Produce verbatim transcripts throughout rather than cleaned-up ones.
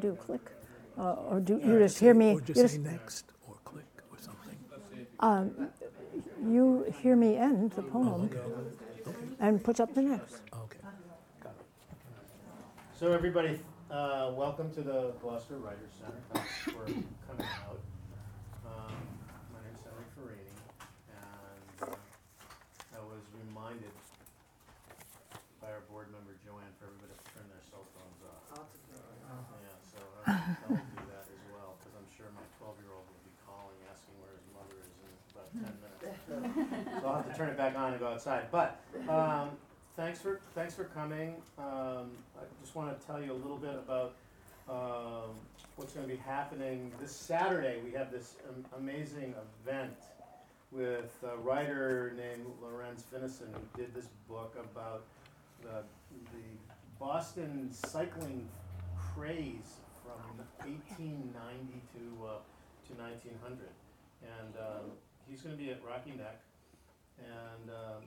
do click, uh, or do you just hear me? Or just you say next, or click, or something. Um, you hear me end the poem, Oh, okay. Okay. and put up the next. Okay. Got it. So everybody, uh, welcome to the Gloucester Writers Center. Thanks for coming out. Um, my name's Henry Ferrini, and uh, I was reminded by our board member Joanne for everybody to turn their cell phones off. Yeah, so I'll, I'll do that as well, because I'm sure my twelve-year-old will be calling, asking where his mother is in about ten minutes. So I'll have to turn it back on and go outside. But um, thanks for thanks for coming. Um, I just want to tell you a little bit about um, what's going to be happening this Saturday. We have this um, amazing event with a writer named Lorenz Finneson, who did this book about the, the Boston cycling craze from eighteen ninety to uh, to nineteen hundred, and um, he's going to be at Rocky Neck. And um,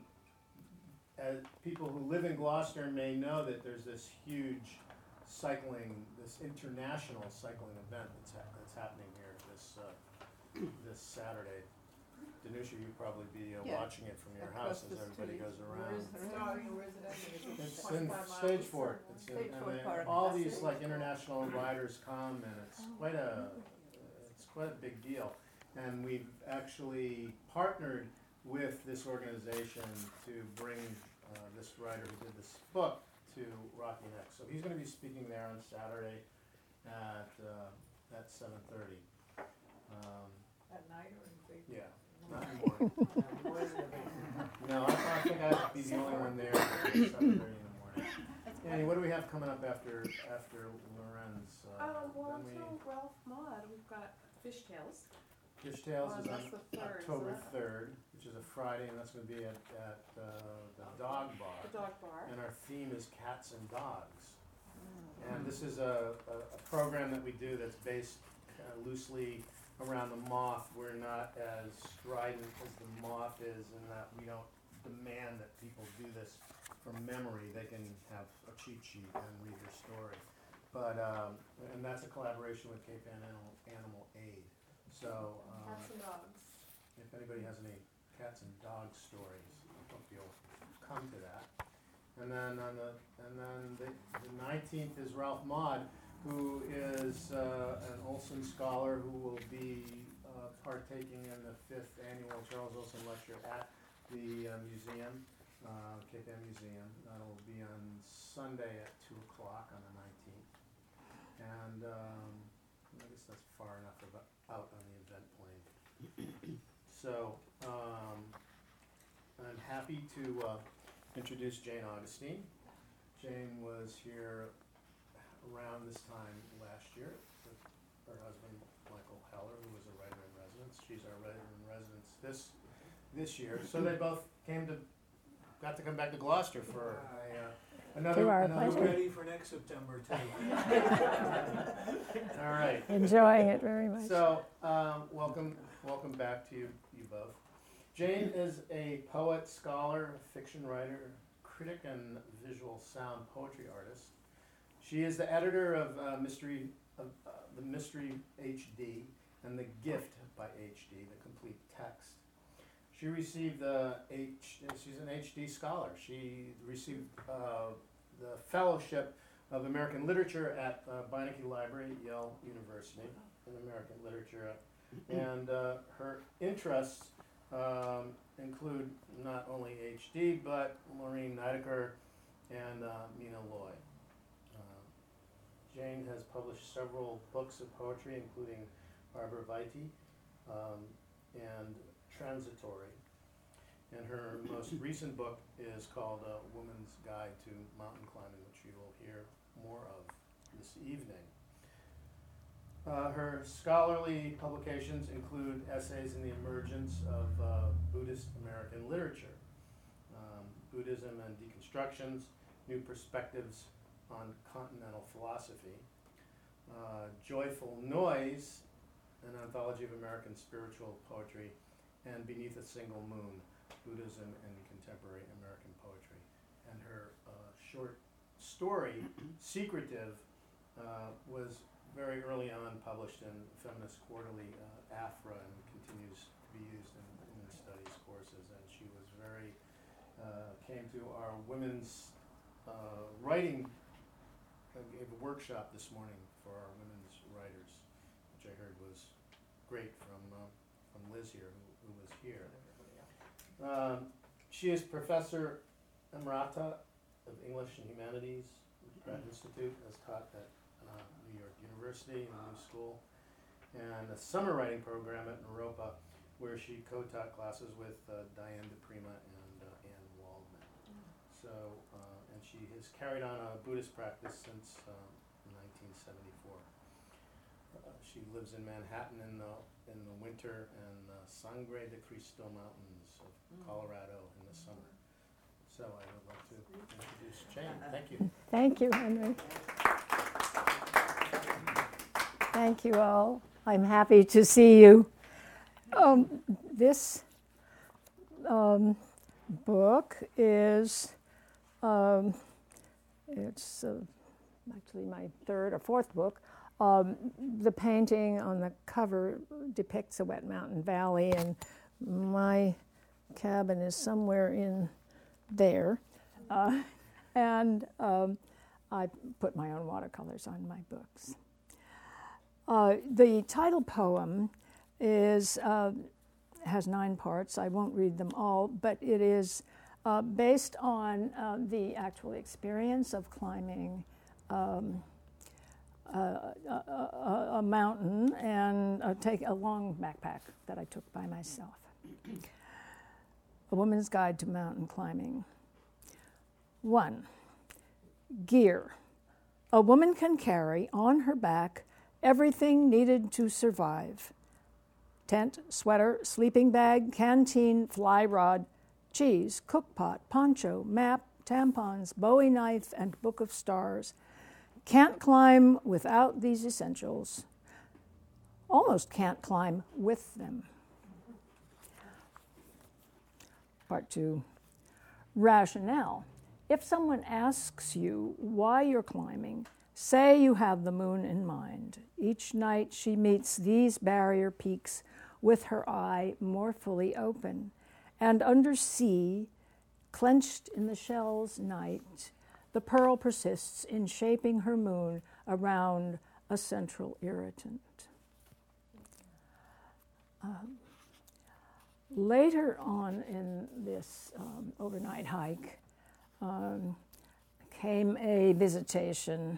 as people who live in Gloucester may know that there's this huge cycling, this international cycling event that's ha- that's happening here this uh, this Saturday. Danusha, you'd probably be uh, Yeah. watching it from your Across house as the everybody street. goes Where around. is it starting? Where is it ending? Is it It's in twenty-five miles? Stagefort. It's in, Stagefort and then Park. all That's these it. like international riders come, and it's quite a it's quite a big deal. And we've actually partnered with this organization to bring uh, this writer who did this book to Rocky Neck. So he's going to be speaking there on Saturday at uh, at seven thirty. Um, At night or in the yeah, not in the morning. No, I, I think I'd be the only one there at seven thirty in the morning. Annie, what do we have coming up after after Lorenz? Uh, Oh, well, then we- until Ralph Maud, we've got Fish Tales. Fish Tales Oh, is that's on the third, so October that- third, which is a Friday, and that's going to be at, at uh, the Dog Bar. The dog bar. And our theme is cats and dogs. And this is a, a, a program that we do that's based uh, loosely around the moth. We're not as strident as the moth is in that we don't demand that people do this from memory. They can have a cheat sheet and read your story. But, um, and that's a collaboration with Cape Ann Animal, Animal Aid. So, um, Cats and dogs. if anybody has any cats and dog stories, I hope you'll come to that. And then on the and then the, the nineteenth is Ralph Maud, who is uh, an Olson scholar who will be uh, partaking in the fifth annual Charles Olson Lecture at the uh, museum, uh, Cape Ann Museum. That'll be on Sunday at two o'clock on the nineteenth. And um, I guess that's far enough about, out on the event plane. So um, I'm happy to uh, introduce Jane Augustine. Jane was here around this time last year with her husband Michael Heller, who was a writer in residence. She's our writer in residence this this year. So they both came to got to come back to Gloucester for a, uh, another. To our another pleasure. week. Ready for next September too. All right. Enjoying it very much. So, um, welcome, welcome back to you, you both. Jane is a poet, scholar, fiction writer, critic, and visual sound poetry artist. She is the editor of uh, Mystery, of uh, the Mystery H D and the Gift by H D, the complete text. She received the H. She's an H D scholar. She received uh, the Fellowship of American Literature at uh, Beinecke Library at Yale University in American Literature, and uh, her interests um, include not only H D but Maureen Nidecker and uh, Mina Loy. Uh, Jane has published several books of poetry, including Arbor Vitae um, and Transitory. And her most recent book is called uh, Woman's Guide to Mountain Climbing, which you will hear more of this evening. Uh, her scholarly publications include essays in the emergence of uh, Buddhist American literature, um, Buddhism and Deconstructions, New Perspectives on Continental Philosophy, uh, Joyful Noise, an anthology of American spiritual poetry, and Beneath a Single Moon, Buddhism and Contemporary American Poetry. And her uh, short story, Secretive, uh, was very early on published in Feminist Quarterly, uh, AFRA, and continues to be used in women's studies courses. And she was very, uh, came to our women's uh, writing, uh, gave a workshop this morning for our women's writers, which I heard was great from, uh, from Liz here, who, who was here. Um, she is Professor Emerita of English and Humanities at the Pratt Institute, has taught at uh, New York University, a new school, and a summer writing program at Naropa, where she co-taught classes with uh, Diane DePrima and uh, Anne Waldman. So, uh, and she has carried on a Buddhist practice since um, nineteen seventy-four. Uh, she lives in Manhattan in the in the winter and the Sangre de Cristo Mountains of Colorado in the summer. So I would like to introduce Jane. Thank you. Thank you, Henry. Thank you all. I'm happy to see you. Um, this um, book is, um, it's uh, actually my third or fourth book. Um, the painting on the cover depicts a wet mountain valley, and my cabin is somewhere in there. Uh, and um, I put my own watercolors on my books. Uh, the title poem is uh, has nine parts. I won't read them all, but it is uh, based on uh, the actual experience of climbing um, a, a, a, a mountain and uh, take a long backpack that I took by myself. A Woman's Guide to Mountain Climbing. One, gear. A woman can carry on her back everything needed to survive. Tent, sweater, sleeping bag, canteen, fly rod, cheese, cookpot, poncho, map, tampons, Bowie knife, and book of stars. Can't climb without these essentials. Almost can't climb with them. Part two, rationale. If someone asks you why you're climbing, say you have the moon in mind. Each night she meets these barrier peaks with her eye more fully open, and under sea, clenched in the shell's night, the pearl persists in shaping her moon around a central irritant. Um, later on in this um, overnight hike um, came a visitation,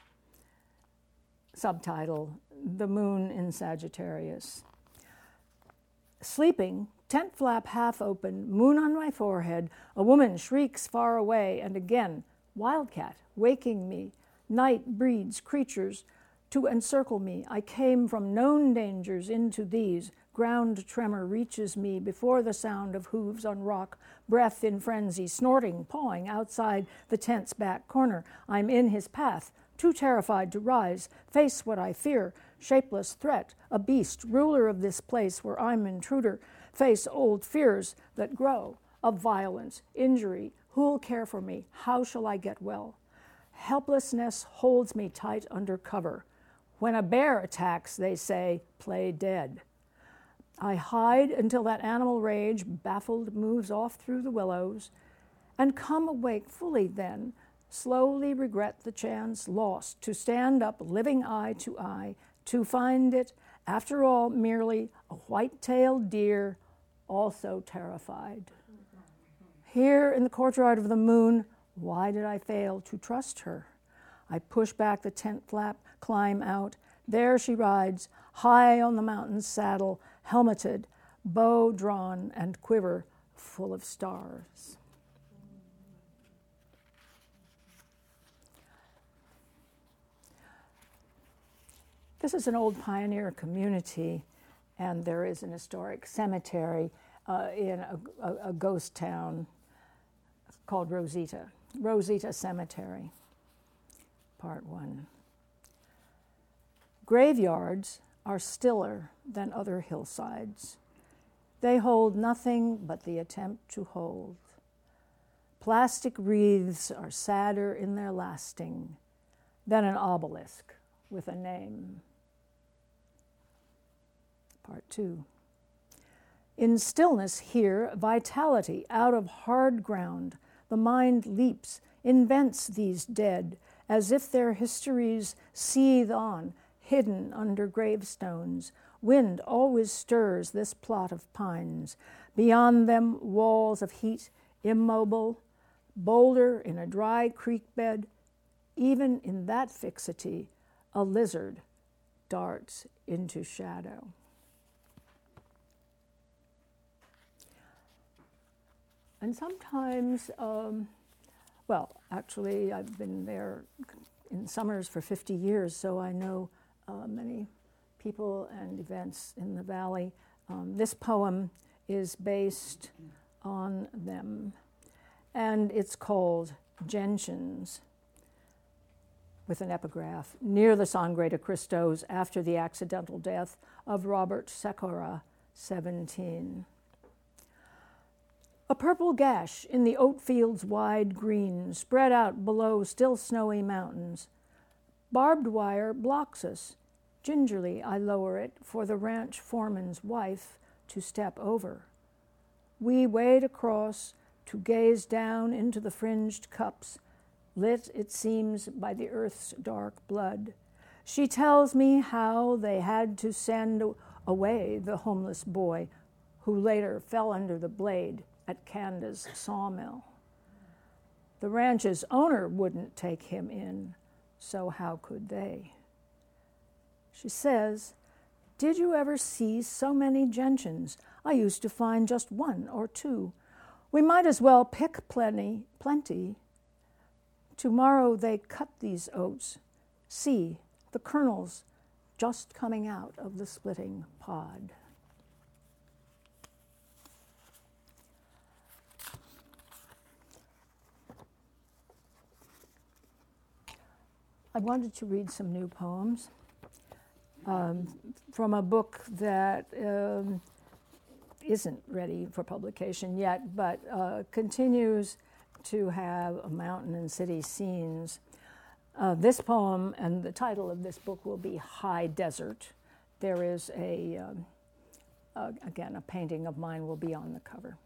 subtitle, The Moon in Sagittarius. Sleeping, tent flap half open, moon on my forehead, a woman shrieks far away, and again, wildcat, waking me. Night breeds creatures to encircle me. I came from known dangers into these. Ground tremor reaches me before the sound of hooves on rock, breath in frenzy, snorting, pawing outside the tent's back corner. I'm in his path, too terrified to rise, face what I fear, shapeless threat, a beast, ruler of this place where I'm intruder, face old fears that grow of violence, injury. Who'll care for me? How shall I get well? Helplessness holds me tight under cover. When a bear attacks, they say, play dead. I hide until that animal rage, baffled, moves off through the willows, and come awake fully then, slowly regret the chance lost to stand up living eye to eye, to find it, after all, merely a white-tailed deer, also terrified. Here in the courtyard of the moon, why did I fail to trust her? I push back the tent flap, climb out. There she rides, high on the mountain's saddle, helmeted, bow drawn, and quiver full of stars. This is an old pioneer community, and there is an historic cemetery uh, in a, a, a ghost town called Rosita. Rosita Cemetery, part one. Graveyards are stiller than other hillsides. They hold nothing but the attempt to hold. Plastic wreaths are sadder in their lasting than an obelisk with a name. Part two. In stillness here, vitality out of hard ground, the mind leaps, invents these dead, as if their histories seethe on, hidden under gravestones. Wind always stirs this plot of pines. Beyond them, walls of heat, immobile, boulder in a dry creek bed. Even in that fixity, a lizard darts into shadow. And sometimes, um, well, actually, I've been there in summers for fifty years, so I know uh, many people and events in the valley. Um, this poem is based on them, and it's called Gentians, with an epigraph, near the Sangre de Cristos after the accidental death of Robert Secora, seventeen. A purple gash in the oat fields wide green, spread out below still snowy mountains. Barbed wire blocks us. Gingerly I lower it for the ranch foreman's wife to step over. We wade across to gaze down into the fringed cups, lit, it seems, by the earth's dark blood. She tells me how they had to send away the homeless boy who later fell under the blade at Canda's sawmill. The ranch's owner wouldn't take him in, so how could they? She says, "Did you ever see so many gentians? I used to find just one or two. We might as well pick plenty, plenty. Tomorrow they cut these oats. See, the kernels just coming out of the splitting pod." I wanted to read some new poems um, from a book that um, isn't ready for publication yet, but uh, continues to have a mountain and city scenes. Uh, this poem and the title of this book will be High Desert. There is a, um, uh, again, a painting of mine will be on the cover.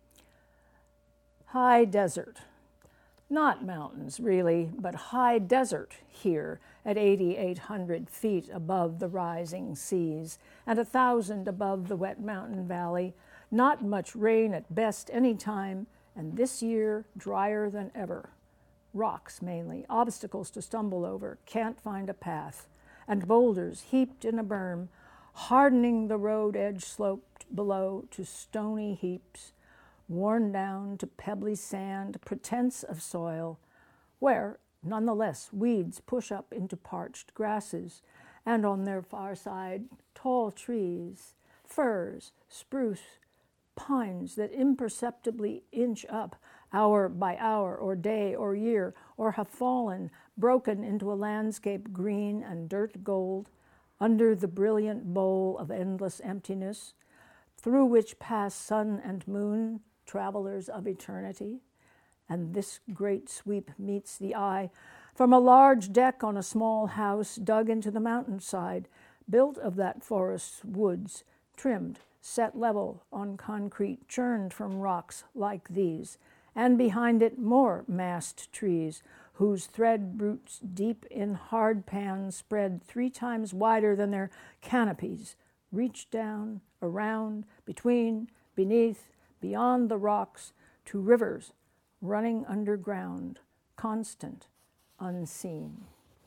High desert. Not mountains, really, but high desert here at eighty-eight hundred feet above the rising seas and a thousand above the wet mountain valley. Not much rain at best any time, and this year drier than ever. Rocks mainly, obstacles to stumble over, can't find a path, and boulders heaped in a berm, hardening the road edge sloped below to stony heaps, worn down to pebbly sand, pretense of soil, where, nonetheless, weeds push up into parched grasses, and on their far side, tall trees, firs, spruce, pines that imperceptibly inch up hour by hour or day or year, or have fallen, broken into a landscape green and dirt gold, under the brilliant bowl of endless emptiness, through which pass sun and moon, travelers of eternity. And this great sweep meets the eye from a large deck on a small house dug into the mountainside, built of that forest's woods, trimmed, set level on concrete churned from rocks like these, and behind it more massed trees, whose thread roots deep in hard pans spread three times wider than their canopies, reach down, around, between, beneath, beyond the rocks, to rivers running underground, constant, unseen.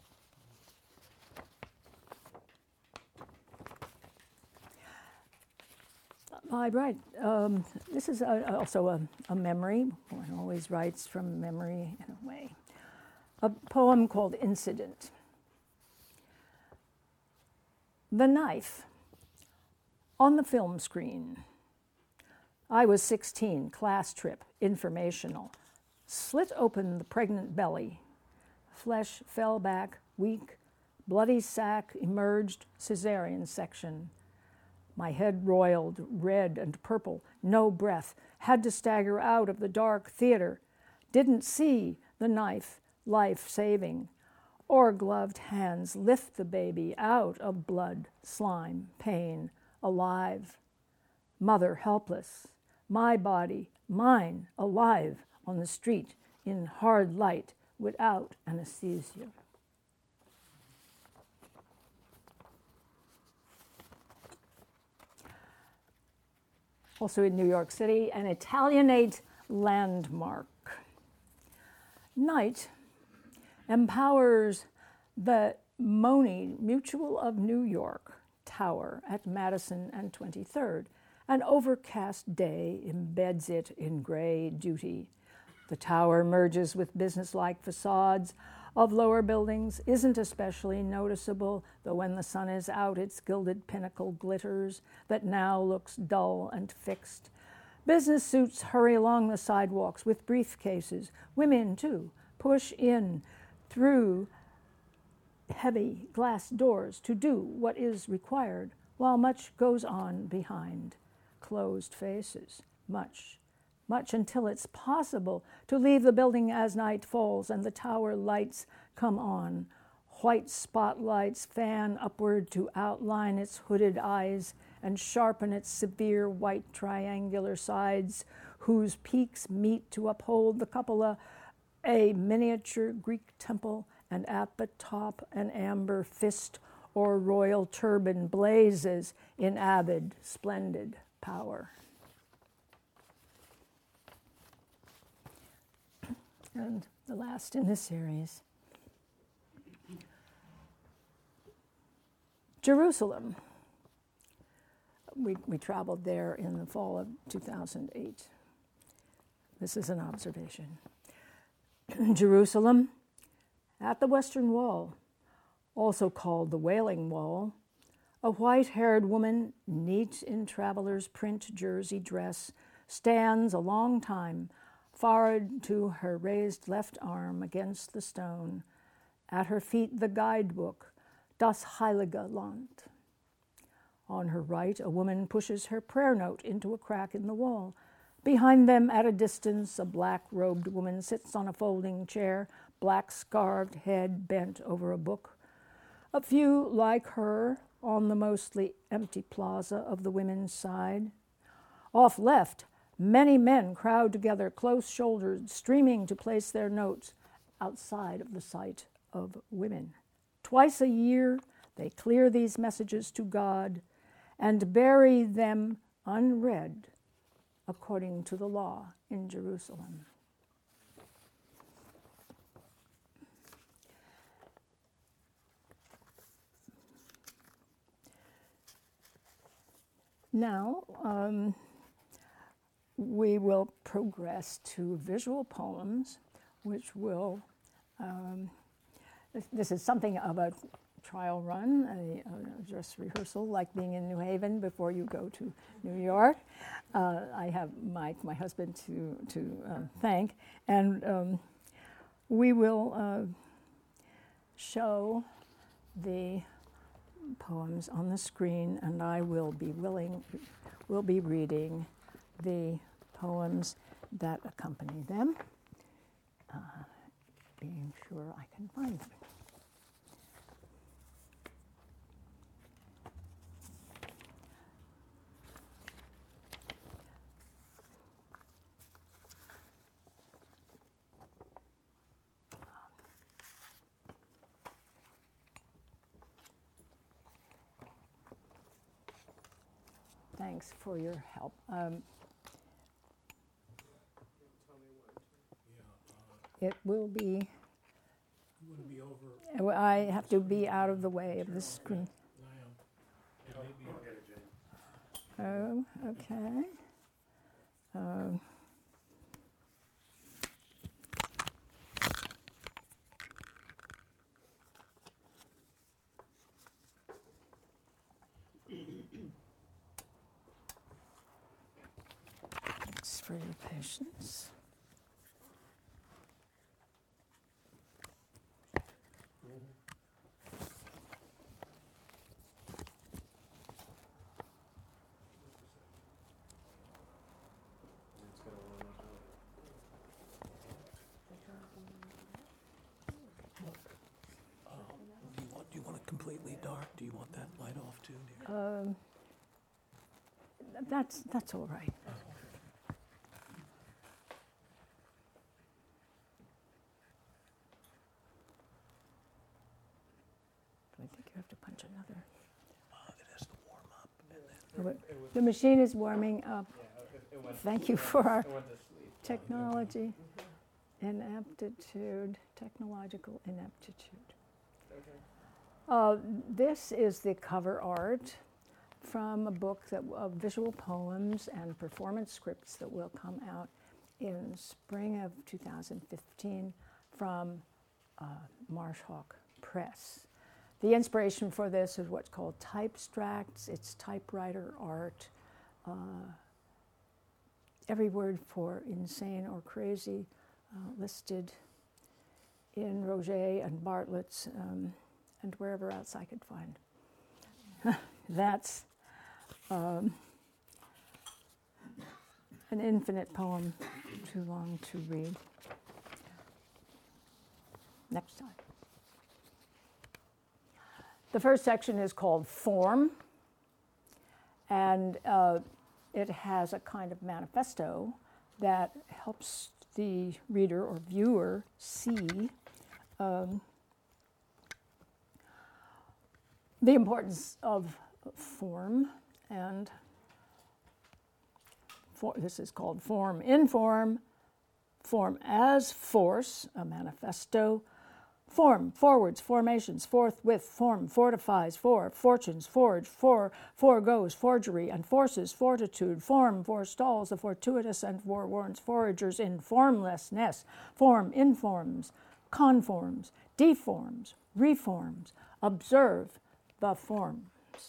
I write, um, this is a, also a, a memory. One always writes from memory in a way. A poem called Incident. The knife on the film screen. I was sixteen, class trip, informational. Slit open the pregnant belly. Flesh fell back, weak. Bloody sac emerged, cesarean section. My head roiled, red and purple, no breath. Had to stagger out of the dark theater. Didn't see the knife, life-saving. or gloved hands lift the baby out of blood, slime, pain, alive. Mother helpless, my body, mine, alive on the street in hard light without anesthesia. Also in New York City, an Italianate landmark. Night empowers the Moni Mutual of New York Tower at Madison and twenty-third. An overcast day embeds it in gray duty. The tower merges with businesslike facades of lower buildings, isn't especially noticeable, though when the sun is out, its gilded pinnacle glitters, that now looks dull and fixed. Business suits hurry along the sidewalks with briefcases. Women, too, push in through heavy glass doors to do what is required, while much goes on behind closed faces. Much, much until it's possible to leave the building as night falls and the tower lights come on. White spotlights fan upward to outline its hooded eyes and sharpen its severe white triangular sides, whose peaks meet to uphold the cupola, a miniature Greek temple, and at the top an amber fist or royal turban blazes in avid, splendid power. And the last in this series, Jerusalem. We, we traveled there in the fall of two thousand eight. This is an observation. Jerusalem, at the Western Wall, also called the Wailing Wall, a white-haired woman, neat in traveler's print jersey dress, stands a long time, forward to her raised left arm against the stone. At her feet, the guidebook, Das Heilige Land. On her right, a woman pushes her prayer note into a crack in the wall. Behind them, at a distance, a black-robed woman sits on a folding chair, black-scarved head bent over a book. A few like her on the mostly empty plaza of the women's side. Off left, many men crowd together, close-shouldered, streaming to place their notes outside of the sight of women. Twice a year, they clear these messages to God and bury them unread according to the law in Jerusalem. Now, um, we will progress to visual poems, which will, um, this is something of a trial run, a, a dress rehearsal, like being in New Haven before you go to New York. Uh, I have Mike, my husband, to, to uh, thank, and um, we will uh, show the poems on the screen, and I will be willing, will be reading the poems that accompany them, uh, being sure I can find them. Thanks for your help. Um, it will be, You want to be over I have to be out of the way of the screen. now. Maybe Oh, okay. Um, Thanks for your patience. completely dark? Do you want that light off too, dear? Um, that's, that's all right. I think you have to punch another. Uh, it has to warm up. And then Oh, wait. The machine is warming up. Yeah, it, it went. Thank you for our It went to sleep. technology ineptitude, technological ineptitude. Okay. Uh, this is the cover art from a book that, of visual poems and performance scripts that will come out in spring of two thousand fifteen from uh, Marshhawk Press. The inspiration for this is what's called typstracts. It's typewriter art. Uh, every word for insane or crazy uh, listed in Roget and Bartlett's um, and wherever else I could find. That's um, an infinite poem, too long to read. Next time. The first section is called Form, and uh, it has a kind of manifesto that helps the reader or viewer see um, the importance of form, and for, this is called Form in Form, Form as Force, a manifesto, Form, forwards, formations, forthwith, form, fortifies, for, fortunes, forge, for, foregoes, forgery, and forces, fortitude, form, forestalls, the fortuitous and forewarns, foragers in formlessness, form, informs, conforms, deforms, reforms, observe the forms.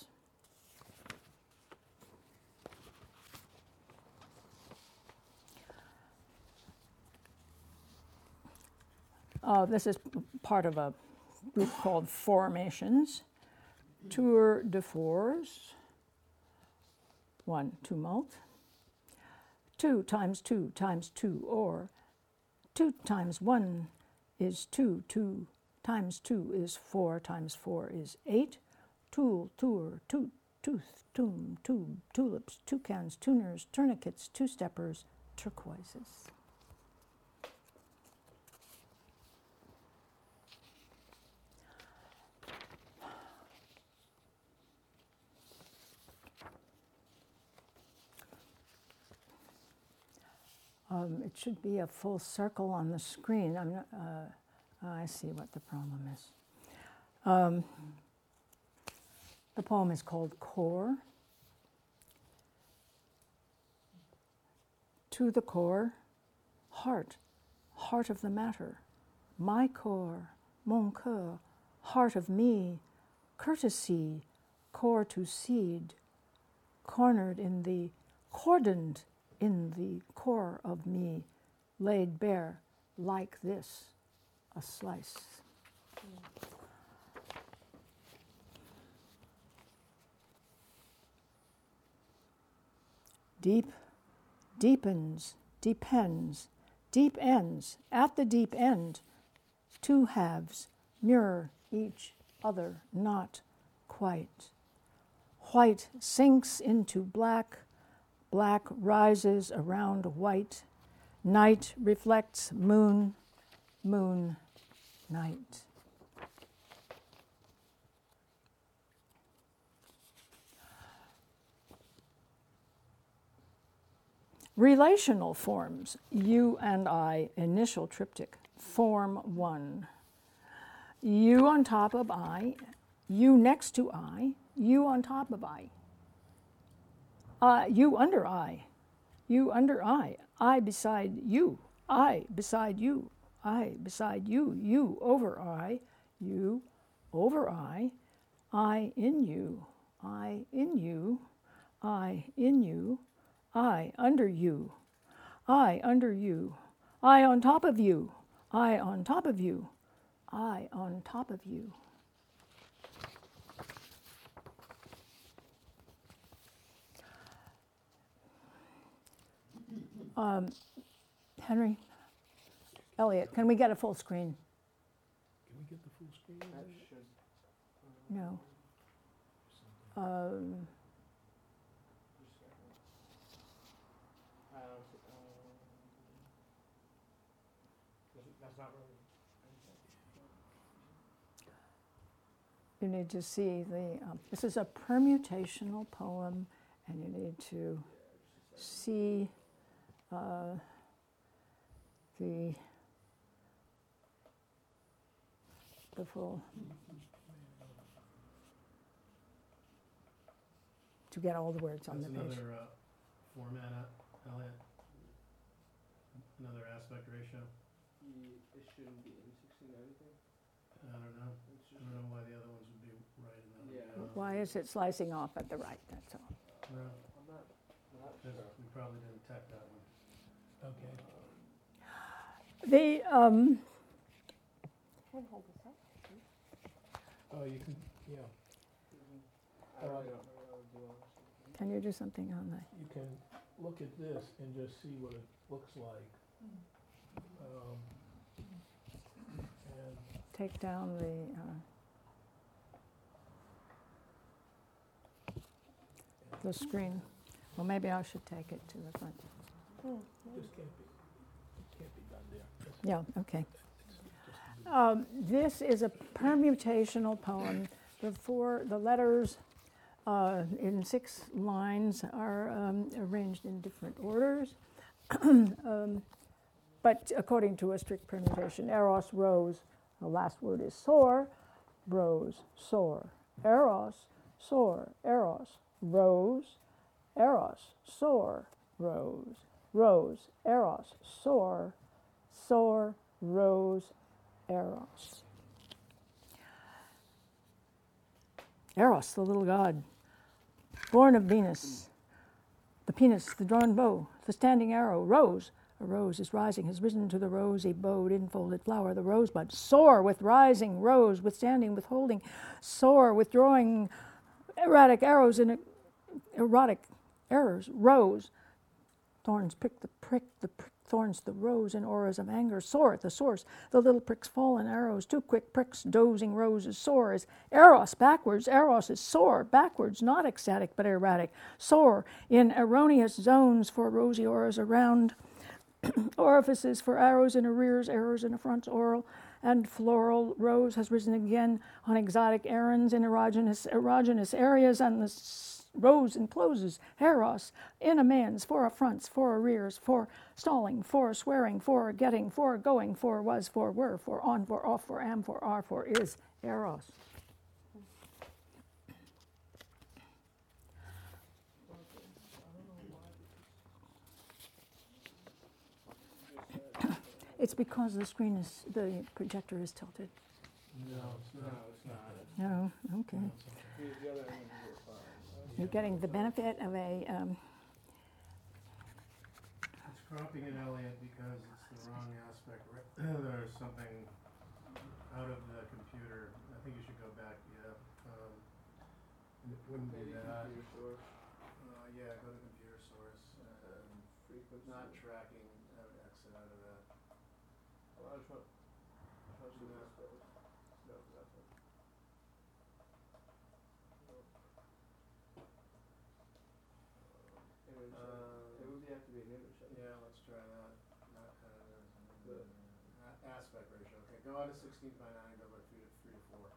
Uh, this is part of a group called Formations. Tour de force. One, tumult. Two times two times two, or two times one is two. Two times two is four, times four is eight. Tool, tour, toot, tooth, tomb, tube, tulips, toucans, tuners, tourniquets, two-steppers, turquoises. Um, it should be a full circle on the screen. I'm not, uh, I see what the problem is. Um, the poem is called Core. To the core, heart, heart of the matter. My core, mon coeur, heart of me, courtesy, core to seed, cornered in the, cordoned in the core of me, laid bare like this, a slice. Deep, deepens, depends, deep ends, at the deep end, two halves mirror each other, not quite. White sinks into black, black rises around white. Night reflects moon, moon, night. Relational forms, you and I, initial triptych, form one. You on top of I, you next to I, you on top of I. Uh, you under I, you under I, I beside you, I beside you, I beside you, you over I, you over I, I in you, I in you, I in you, I under you, I under you, I on top of you, I on top of you, I on top of you. Um, Henry, Elliot, can we get a full screen? Can we get the full screen? That should, No. Um, I don't see, um, that's- that's not really. you need to see the, um, this is a permutational poem, and you need to see uh, the, the full, to get all the words on That's the page. another uh, format, uh, Elliot. Another aspect ratio. Ye- It shouldn't be in sixteen ninety-three. I don't know. It's I just, don't know why the other ones would be right and that would be Yeah. wrong. Why is it slicing off at the right, that's all. No, I'm not, I'm not because sure. we probably didn't tech that one. Okay. The, um, Oh, you can, yeah, I really don't know what I would do honestly. can you do something on that? you can look at this and just see what it looks like. Um, and Take down the, uh, the screen. Well, maybe I should take it to the front. this can't be, can't be done there. This- Yeah, okay. it's just- Um, this is a permutational poem. The four, the letters uh, in six lines are um, arranged in different orders, um, but according to a strict permutation. Eros, rose. The last word is soar. Rose, soar. Eros, soar. Eros, rose. Eros, soar. Rose. Rose. Eros, soar. Soar. Rose. Eros. Eros, the little god, born of Venus, the penis, the drawn bow, the standing arrow, rose. A rose is rising, has risen to the rosy bowed, infolded flower, the rosebud. Soar with rising, rose, withstanding, withholding, soar, withdrawing erratic arrows and erotic errors, rose. Thorns prick the prick, the prick thorns the rose in auras of anger. Soar at the source, the little pricks fall in arrows. Two quick pricks, dozing roses. Soar is eros backwards. Eros is soar backwards, not ecstatic but erratic. Soar in erroneous zones for rosy auras around. Orifices for arrows in arrears, errors in a front, oral and floral. Rose has risen again on exotic errands in erogenous, erogenous areas, and the s- rose encloses eros in amends, for affronts, for arrears, for stalling, for swearing, for getting, for going, for was, for were, for on, for off, for am, for are, for is, eros. It's because the screen is, the projector is tilted. No, it's No, not. it's not. No, okay. No, it's okay. The the other end is fine. You're getting the benefit of a, um, It's cropping it, Elliot, because it's the wrong aspect. ra- There's something out of the computer. I think you should go back, yeah. Um, and it wouldn't be Maybe that. computer source, Uh, yeah, go to computer source. um, Um, frequency. not tracking, I would exit out of that. Well, I just want, I just want to see what this goes. No, nothing. Nope. Um, Image, Uh, it would have to be an image. I think. Yeah, let's try that. Not editors. Good. A- Aspect ratio, okay, go out of sixteen by nine, go by three to, three to four.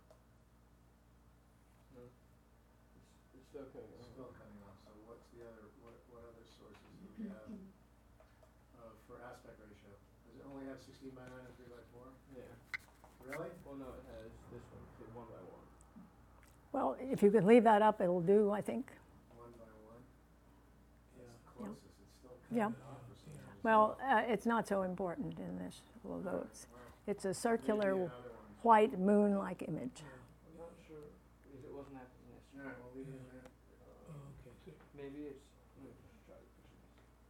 No. It's, it's still coming It's on. still cutting off, so what's the other, what, what other sources do we have, uh, for aspect ratio? Does it only have sixteen by nine and three by four? Yeah. Really? Well, no, it has this one, the one by one. well, if you could leave that up, it'll do, I think. One by one? Yeah. It's closest, it's still Yeah. cutting it off for some reason. Well, uh, it's not so important in this, although it's, Wow. it's a Read the circular other ones. white moon-like image. I'm not sure, because it wasn't happening All yesterday. right, we'll leave it in there. Oh, okay, so Maybe it's, let me just try to push this.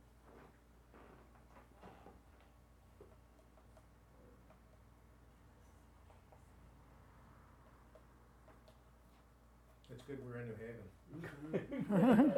It's good we're in New Haven.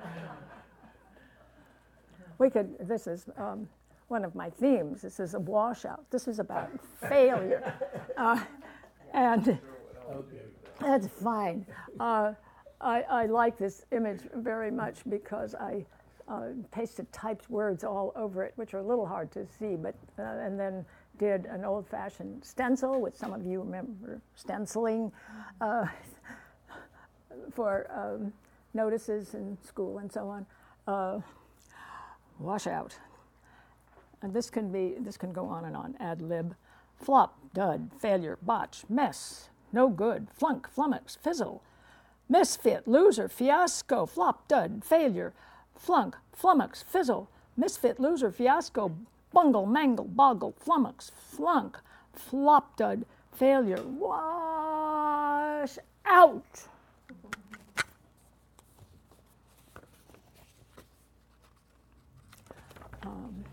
We could, this is um, one of my themes. This is a washout. This is about failure. Uh, and Sure what else. okay. That's fine. Uh, I, I like this image very much because I uh, pasted typed words all over it, which are a little hard to see, but uh, and then did an old-fashioned stencil, which some of you remember stenciling, uh, for um, notices in school and so on. Uh, washout. And this can be, this can go on and on. Ad lib, flop, dud, failure, botch, mess, no good, flunk, flummox, fizzle, misfit, loser, fiasco, flop, dud, failure, flunk, flummox, fizzle, misfit, loser, fiasco, bungle, mangle, boggle, flummox, flunk, flop, dud, failure, wash out. Um,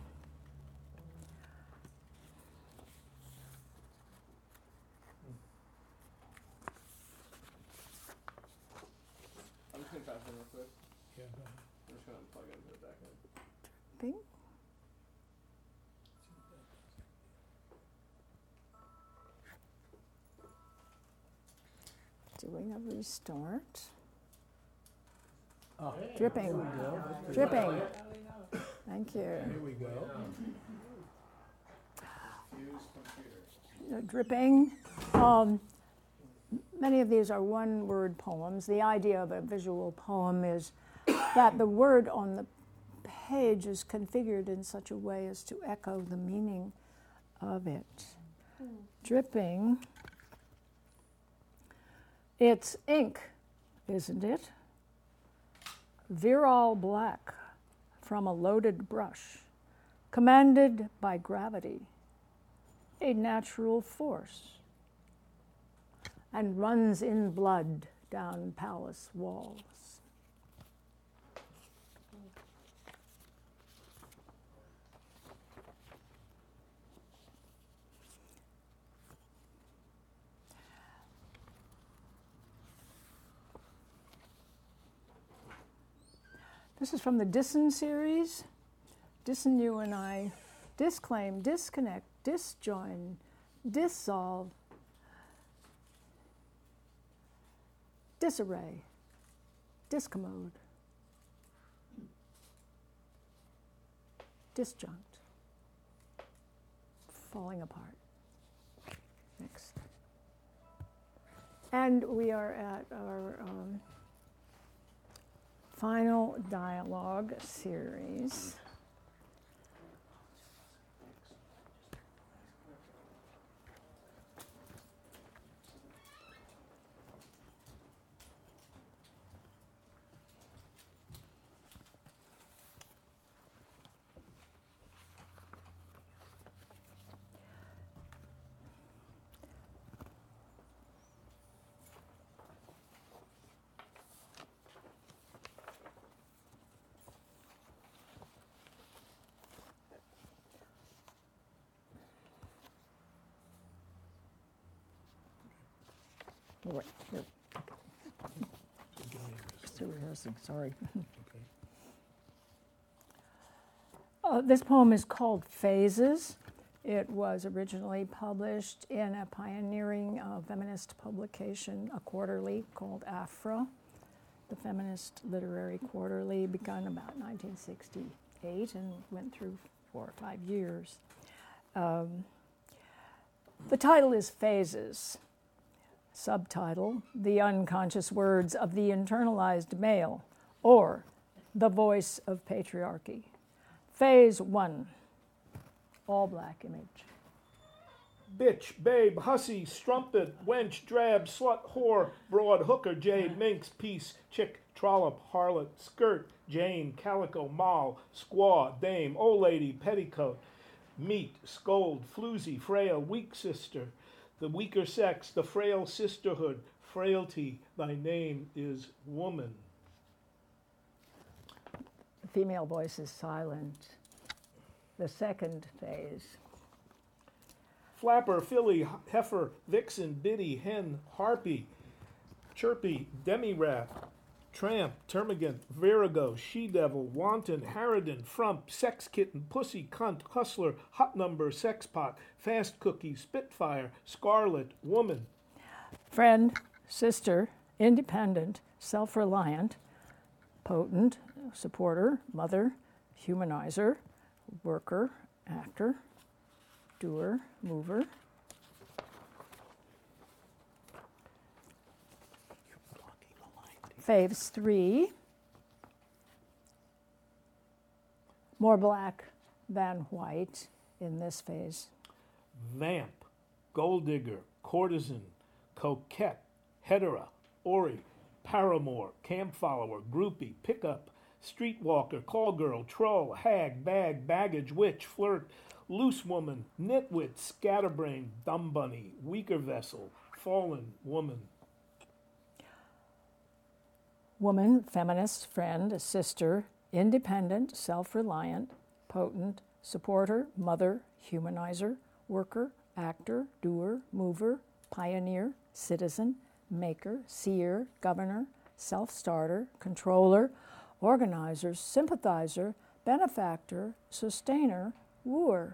I'm just gonna pass it real quick. Yeah, go ahead. I'm just gonna plug into the back end. Bing. Doing a restart. Oh, Dripping. there we go. Dripping. Thank you. Here we go. Fuse computer. Uh, dripping. Um, many of these are one-word poems. The idea of a visual poem is that the word on the page is configured in such a way as to echo the meaning of it. Dripping. It's ink, isn't it? Virile black from a loaded brush, commanded by gravity, a natural force, and runs in blood down palace walls. This is from the Dissen series. Dissen, you and I, disclaim, disconnect, disjoin, dissolve, disarray, discommode, disjunct, falling apart. Next. And we are at our um, final dialogue series. Oh, wait, here. Still rehearsing, sorry. Okay. Uh, this poem is called Phases. It was originally published in a pioneering uh, feminist publication, a quarterly called Afra, the Feminist Literary Quarterly, begun about nineteen sixty-eight and went through four or five years. Um, the title is Phases. Subtitle, The Unconscious Words of the Internalized Male, or The Voice of Patriarchy. Phase one, all black image. Bitch, babe, hussy, strumpet, wench, drab, slut, whore, broad, hooker, jade, minx, piece, chick, trollop, harlot, skirt, Jane, calico, moll, squaw, dame, old lady, petticoat, meat, scold, floozy, frail, weak sister, the weaker sex, the frail sisterhood, frailty, thy name is woman. The female voice is silent. The second phase. Flapper, filly, heifer, vixen, biddy, hen, harpy, chirpy, demi-rat, tramp, termagant, virago, she-devil, wanton, harridan, frump, sex kitten, pussy, cunt, hustler, hot number, sex pot, fast cookie, spitfire, scarlet, woman. Friend, sister, independent, self-reliant, potent, supporter, mother, humanizer, worker, actor, doer, mover. Phase three, more black than white in this phase. Vamp, gold digger, courtesan, coquette, hetera, ori, paramour, camp follower, groupie, pickup, streetwalker, call girl, troll, hag, bag, baggage, witch, flirt, loose woman, nitwit, scatterbrain, dumb bunny, weaker vessel, fallen woman. Woman, feminist, friend, sister, independent, self-reliant, potent, supporter, mother, humanizer, worker, actor, doer, mover, pioneer, citizen, maker, seer, governor, self-starter, controller, organizer, sympathizer, benefactor, sustainer, wooer.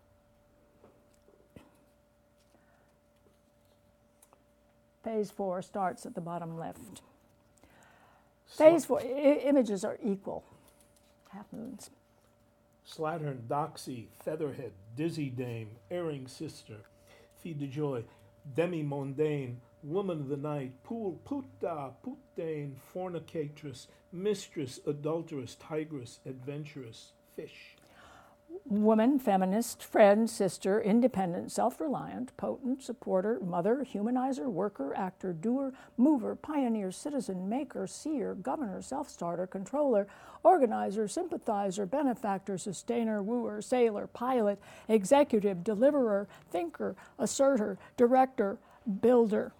Phase four starts at the bottom left. Phase four, I- images are equal, half moons. Slattern, doxy, featherhead, dizzy dame, erring sister, fille de joy, demi-mondaine, woman of the night, pool, puta, putane, fornicatress, mistress, adulteress, tigress, adventurous, fish. Woman, feminist, friend, sister, independent, self-reliant, potent, supporter, mother, humanizer, worker, actor, doer, mover, pioneer, citizen, maker, seer, governor, self-starter, controller, organizer, sympathizer, benefactor, sustainer, wooer, sailor, pilot, executive, deliverer, thinker, asserter, director, builder.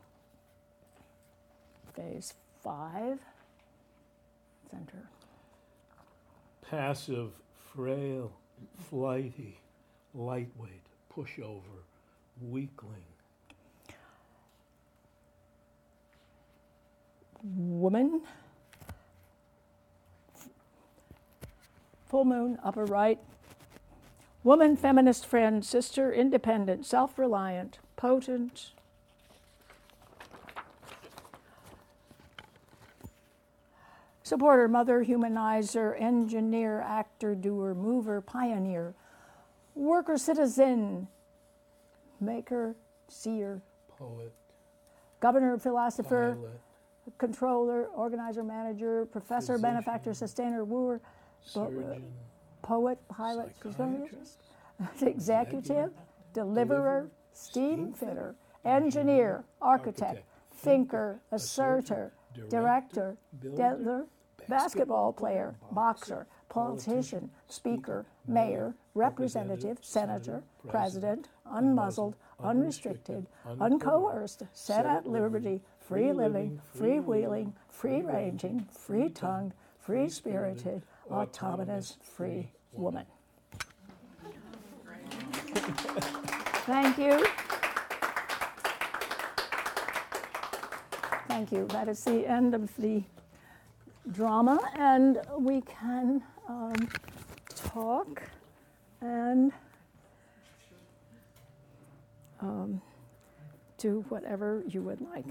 Phase five, center. Passive, frail, flighty, lightweight, pushover, weakling. Woman, full moon, upper right. Woman, feminist friend, sister, independent, self-reliant, potent. Supporter, mother, humanizer, engineer, actor, doer, mover, pioneer, worker, citizen, maker, seer, Poet, governor, philosopher, pilot, controller, organizer, manager, professor, Physician. benefactor, sustainer, wooer, surgeon, poet, pilot, psychiatrist, executive, deliverer, steam fitter, engineer, architect, architect, thinker, asserter, asserter, director, builder, dealer, basketball player, boxer, politician, speaker, mayor, representative, senator, president, unmuzzled, unrestricted, uncoerced, set at liberty, free living, freewheeling, free-ranging, free-tongued, free-spirited, autonomous, free woman. Thank you. Thank you. That is the end of the drama, and we can um, talk and um, do whatever you would like.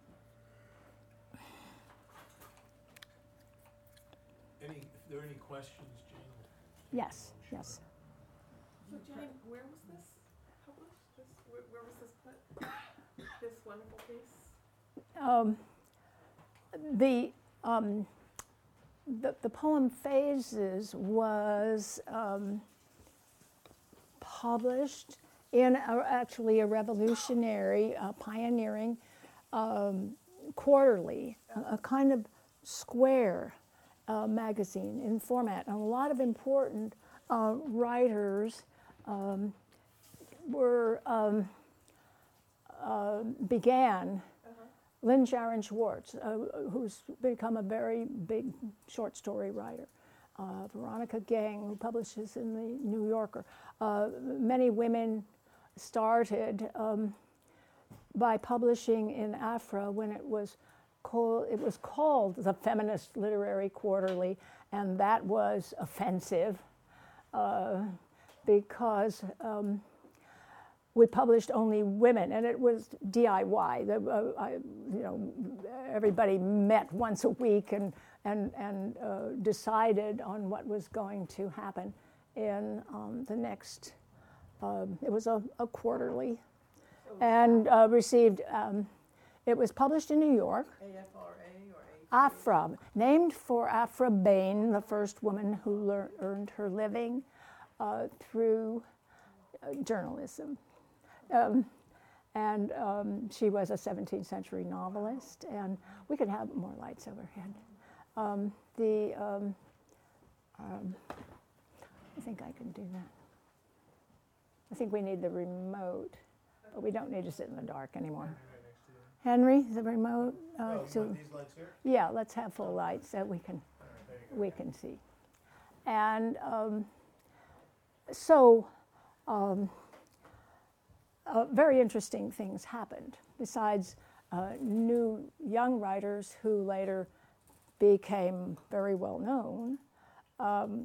Any, if there are any questions, Jane? Yes, yes. So Jane, where was this published? This, where, where was this put? This wonderful piece? Um, the, um, the the poem Phases was um, published in a, actually a revolutionary, uh, pioneering um, quarterly, a, a kind of square uh, magazine in format, and a lot of important uh, writers um, were um, uh, began. Lynn Sharon Schwartz, uh, who's become a very big short story writer. Uh, Veronica Gang, who publishes in the New Yorker. Uh, many women started um, by publishing in Afra when it was called, it was called the Feminist Literary Quarterly, and that was offensive uh, because um, we published only women, and it was D I Y. The, uh, I, you know, everybody met once a week and and and uh, decided on what was going to happen in um, the next. Um, it was a, a quarterly, and uh, received. Um, it was published in New York. A F R A or A F R A? Afra, named for Afra Bain, the first woman who lear- earned her living uh, through uh, journalism. Um, and um, she was a seventeenth century novelist, and we could have more lights overhead. Um, the, um, um, I think I can do that. I think we need the remote, but we don't need to sit in the dark anymore. Henry, the remote. Uh, Oh, you so, want these lights here? yeah, let's have full lights so we can All right, there you go. we can see. And um, so, um, uh, very interesting things happened. Besides uh, new young writers who later became very well known, um,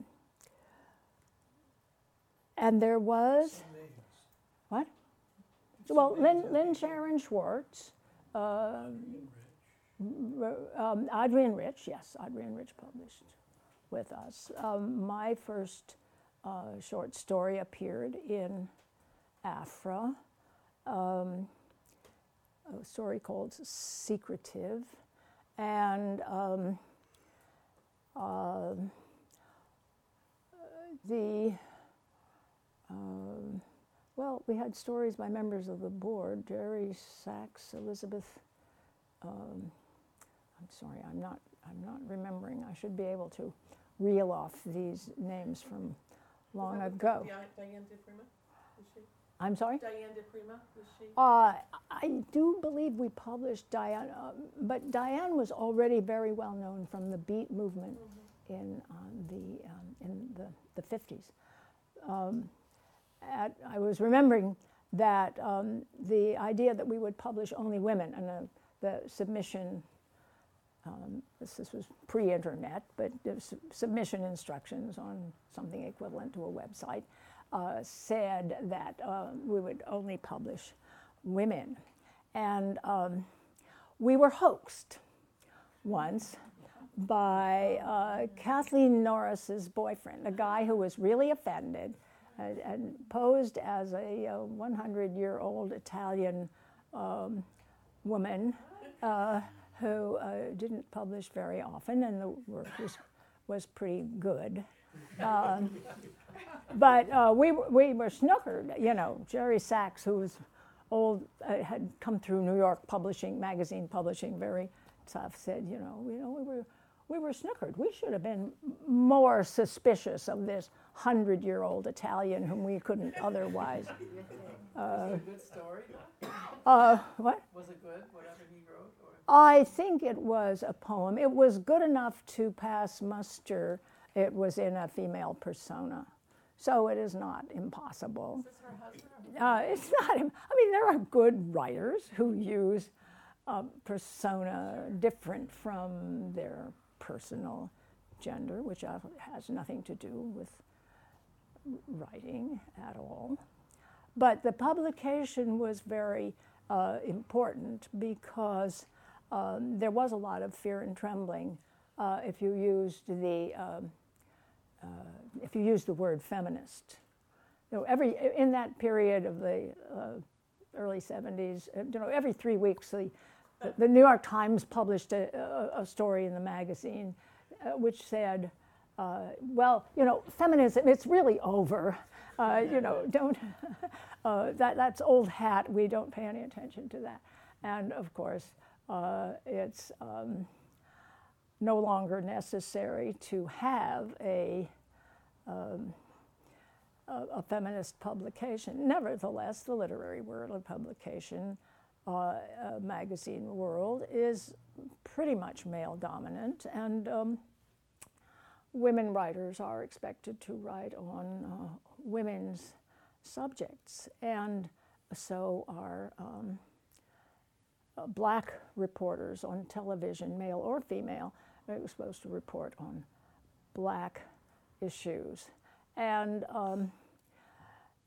and there was what? Well, Lynn, Lynn Sharon Schwartz. Uh, um, Adrienne Rich, yes, Adrienne Rich published with us. Um, my first uh, short story appeared in Afra, um, a story called Secretive, and um, uh, the um, well, we had stories by members of the board, Jerry Sachs, Elizabeth. Um, I'm sorry, I'm not. I'm not remembering. I should be able to reel off these names from long ago. Di- Diane de Prima, was she? I'm sorry. Diane de Prima, was she? Uh, I do believe we published Diane, uh, but Diane was already very well known from the Beat movement in um, the um, in the the fifties. Um, at, I was remembering that um, the idea that we would publish only women and uh, the submission. Um, this, this was pre-internet, but the su- submission instructions on something equivalent to a website uh, said that uh, we would only publish women. And um, we were hoaxed once by uh, Kathleen Norris's boyfriend, a guy who was really offended and, and posed as a hundred-year-old Italian um, woman uh, who uh, didn't publish very often, and the work was, was pretty good. Um, but uh, we, we were snookered, you know. Jerry Sachs, who was old, uh, had come through New York publishing, magazine publishing, very tough, said, you know, you know, we were, we were snookered. We should have been more suspicious of this hundred-year-old Italian whom we couldn't otherwise. Was it a good story? Uh, what? Was it good, whatever he wrote? Or? I think it was a poem. It was good enough to pass muster. It was in a female persona. So it is not impossible. Is this her husband? Or Uh, it's not, I mean, there are good writers who use a persona different from their personal gender, which has nothing to do with writing at all. But the publication was very uh, important because um, there was a lot of fear and trembling uh, if you used the um, uh, if you used the word feminist. You know, every in that period of the uh, early seventies, uh, you know, every three weeks the the, the New York Times published a, a, a story in the magazine uh, which said, uh, "Well, you know, feminism, it's really over. Uh, you know, don't uh, that that's old hat. We don't pay any attention to that." And of course, uh, it's um, no longer necessary to have a um, a, a feminist publication. Nevertheless, the literary world of publication, uh, uh, magazine world, is pretty much male dominant, and um, women writers are expected to write on uh, women's subjects, and so are um, uh, black reporters on television, male or female, are supposed to report on black issues. And um,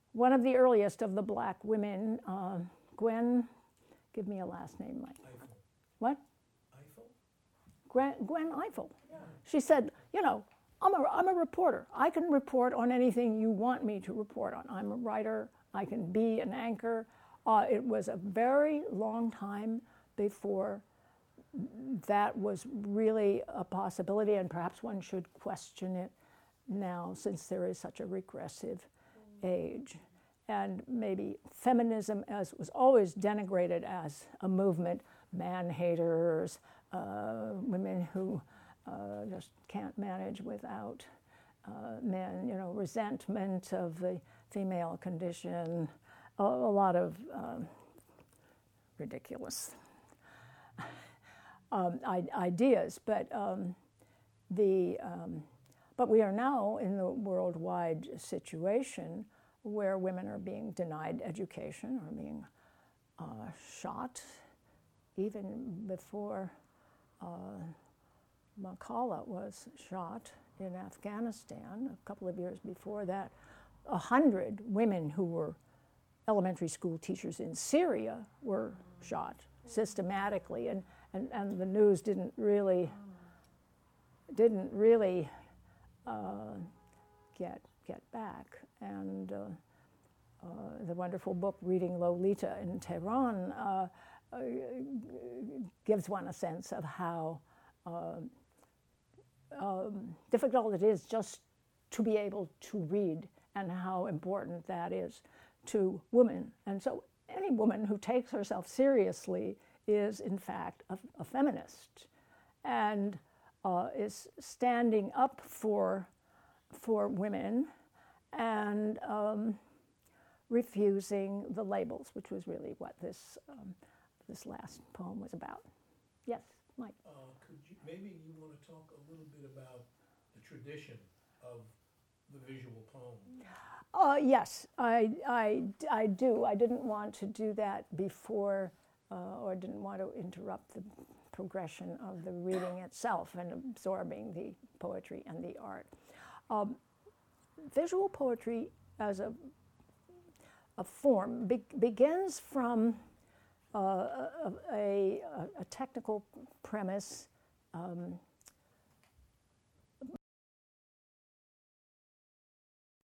one of the earliest of the black women, uh, Gwen, give me a last name, Mike. Eiffel. What? Eiffel? Gwen, Gwen Eiffel. She said, you know, I'm a, I'm a reporter. I can report on anything you want me to report on. I'm a writer. I can be an anchor. Uh, it was a very long time before that was really a possibility, and perhaps one should question it now since there is such a regressive age. And maybe feminism as was always denigrated as a movement, man-haters, uh, women who uh, just can't manage without uh, men, you know, resentment of the female condition, a, a lot of um, ridiculous um, I- ideas. But um, the um, but we are now in the worldwide situation where women are being denied education, are being uh, shot, even before uh, Malala was shot in Afghanistan. A couple of years before that, a hundred women who were elementary school teachers in Syria were shot systematically, and, and, and the news didn't really didn't really uh, get get back. And uh, uh, the wonderful book Reading Lolita in Tehran uh, uh, gives one a sense of how uh, um, difficult it is just to be able to read, and how important that is to women. And so any woman who takes herself seriously is in fact a, a feminist, and uh, is standing up for for women, and um, refusing the labels, which was really what this um, this last poem was about. Yes, Mike. Uh, could you, maybe you want to talk a little bit about the tradition of the visual poem? Uh, yes, I, I, I do. I didn't want to do that before, uh, or didn't want to interrupt the progression of the reading itself and absorbing the poetry and the art. Um, visual poetry as a, a form be, begins from uh, a, a, a technical premise um,